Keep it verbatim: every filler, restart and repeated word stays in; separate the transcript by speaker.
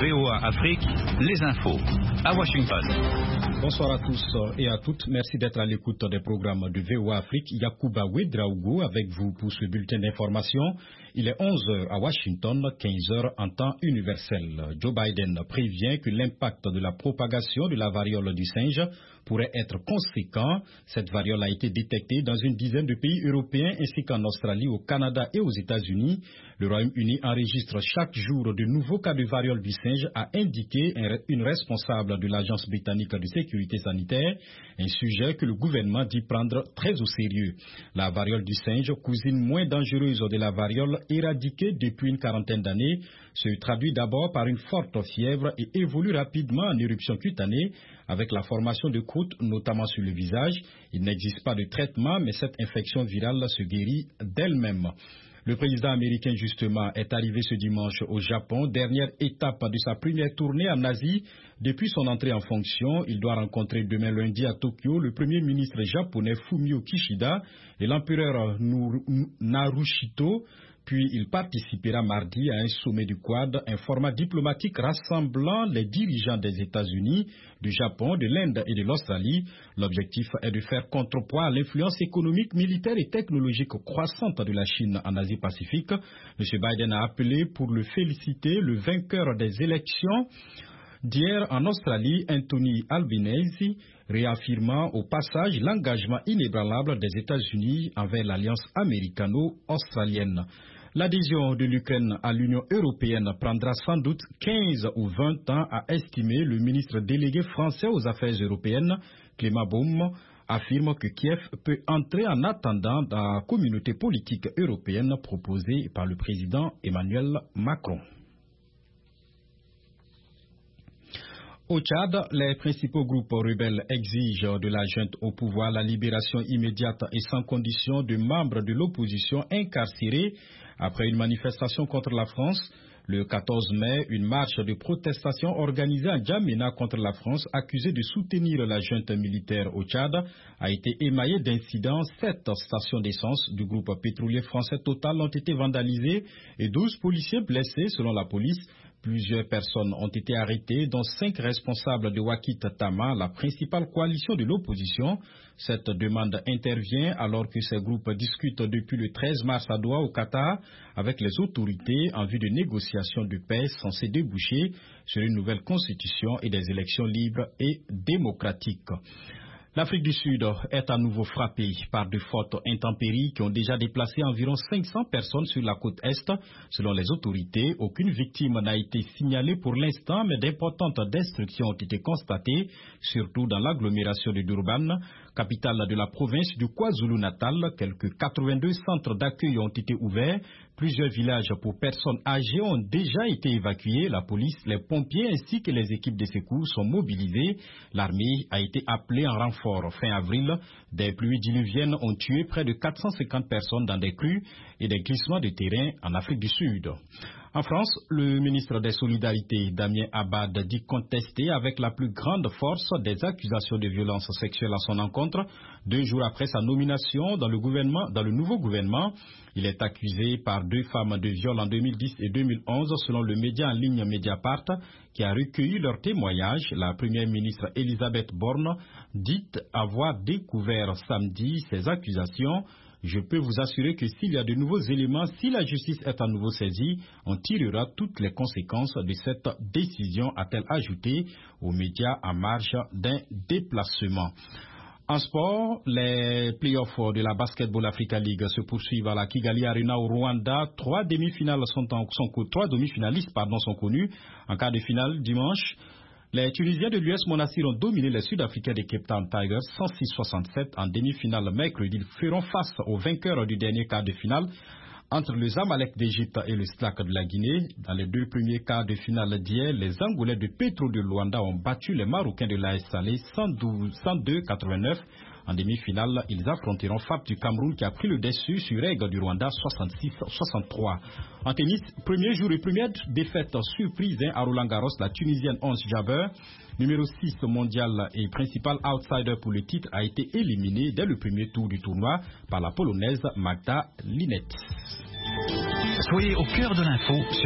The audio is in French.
Speaker 1: V O A Afrique, les infos à Washington.
Speaker 2: Bonsoir à tous et à toutes. Merci d'être à l'écoute des programmes de V O A Afrique. Yacouba Ouedraogo avec vous pour ce bulletin d'information. Il est onze heures à Washington, quinze heures en temps universel. Joe Biden prévient que l'impact de la propagation de la variole du singe pourrait être conséquent. Cette variole a été détectée dans une dizaine de pays européens ainsi qu'en Australie, au Canada et aux États-Unis. Le Royaume-Uni enregistre chaque jour de nouveaux cas de variole du singe, a indiqué une responsable de l'Agence britannique de sécurité sanitaire, un sujet que le gouvernement dit prendre très au sérieux. La variole du singe, cousine moins dangereuse de la variole éradiquée depuis une quarantaine d'années, se traduit d'abord par une forte fièvre et évolue rapidement en éruption cutanée avec la formation de croûtes, notamment sur le visage. Il n'existe pas de traitement, mais cette infection virale se guérit d'elle-même. Le président américain, justement, est arrivé ce dimanche au Japon, dernière étape de sa première tournée en Asie. Depuis son entrée en fonction, il doit rencontrer demain lundi à Tokyo le premier ministre japonais Fumio Kishida et l'empereur Naruhito. Puis il participera mardi à un sommet du Quad, un format diplomatique rassemblant les dirigeants des États-Unis, du Japon, de l'Inde et de l'Australie. L'objectif est de faire contrepoids à l'influence économique, militaire et technologique croissante de la Chine en Asie-Pacifique. M. Biden a appelé pour le féliciter le vainqueur des élections d'hier en Australie, Anthony Albanese, réaffirmant au passage l'engagement inébranlable des États-Unis envers l'alliance américano-australienne. L'adhésion de l'Ukraine à l'Union européenne prendra sans doute quinze ou vingt ans à estimer. Le ministre délégué français aux affaires européennes, Clément Beaune, affirme que Kiev peut entrer en attendant dans la communauté politique européenne proposée par le président Emmanuel Macron. Au Tchad, les principaux groupes rebelles exigent de la junte au pouvoir la libération immédiate et sans condition de membres de l'opposition incarcérés après une manifestation contre la France. Le quatorze mai, une marche de protestation organisée à N'Djamena contre la France, accusée de soutenir la junte militaire au Tchad, a été émaillée d'incidents. Sept stations d'essence du groupe pétrolier français Total ont été vandalisées et douze policiers blessés selon la police. Plusieurs personnes ont été arrêtées, dont cinq responsables de Wakit Tama, la principale coalition de l'opposition. Cette demande intervient alors que ces groupes discutent depuis le treize mars à Doha, au Qatar, avec les autorités en vue de négociations de paix censées déboucher sur une nouvelle constitution et des élections libres et démocratiques. L'Afrique du Sud est à nouveau frappée par de fortes intempéries qui ont déjà déplacé environ cinq cents personnes sur la côte Est. Selon les autorités, aucune victime n'a été signalée pour l'instant, mais d'importantes destructions ont été constatées, surtout dans l'agglomération de Durban, capitale de la province du KwaZulu-Natal. Quelques quatre-vingt-deux centres d'accueil ont été ouverts. Plusieurs villages pour personnes âgées ont déjà été évacués. La police, les pompiers ainsi que les équipes de secours sont mobilisées. L'armée a été appelée en renfort fin avril. Des pluies diluviennes ont tué près de quatre cent cinquante personnes dans des crues et des glissements de terrain en Afrique du Sud. En France, le ministre des Solidarités, Damien Abad, dit contester avec la plus grande force des accusations de violence sexuelle à son encontre. Deux jours après sa nomination dans le gouvernement, dans le nouveau gouvernement, il est accusé par deux femmes de viol en deux mille dix et deux mille onze, selon le média en ligne Mediapart, qui a recueilli leurs témoignages. La première ministre Elisabeth Borne dit avoir découvert samedi ces accusations. Je peux vous assurer que s'il y a de nouveaux éléments, si la justice est à nouveau saisie, on tirera toutes les conséquences de cette décision, a-t-elle ajouté aux médias en marge d'un déplacement. En sport, les playoffs de la Basketball Africa League se poursuivent à la Kigali Arena au Rwanda. Trois demi-finales sont, en, sont trois demi-finalistes pardon, sont connus. En quart de finale dimanche, les Tunisiens de l'U S Monastir ont dominé les Sud-Africains des Cape Town Tigers cent six à soixante-sept. En demi-finale mercredi, ils feront face aux vainqueurs du dernier quart de finale entre le Zamalek d'Égypte et le Slack de la Guinée. Dans les deux premiers quarts de finale d'hier, les Angolais de Petro de Luanda ont battu les Marocains de l'A S Salé cent deux à quatre-vingt-neuf. En demi-finale, ils affronteront F A P du Cameroun qui a pris le dessus sur Aigle du Rwanda soixante-six à soixante-trois. En tennis, premier jour et première défaite surprise hein, à Roland Garros, la Tunisienne Ons Jabeur, numéro six mondial et principal outsider pour le titre, a été éliminée dès le premier tour du tournoi par la Polonaise Magda Linette.
Speaker 1: Soyez au cœur de l'info.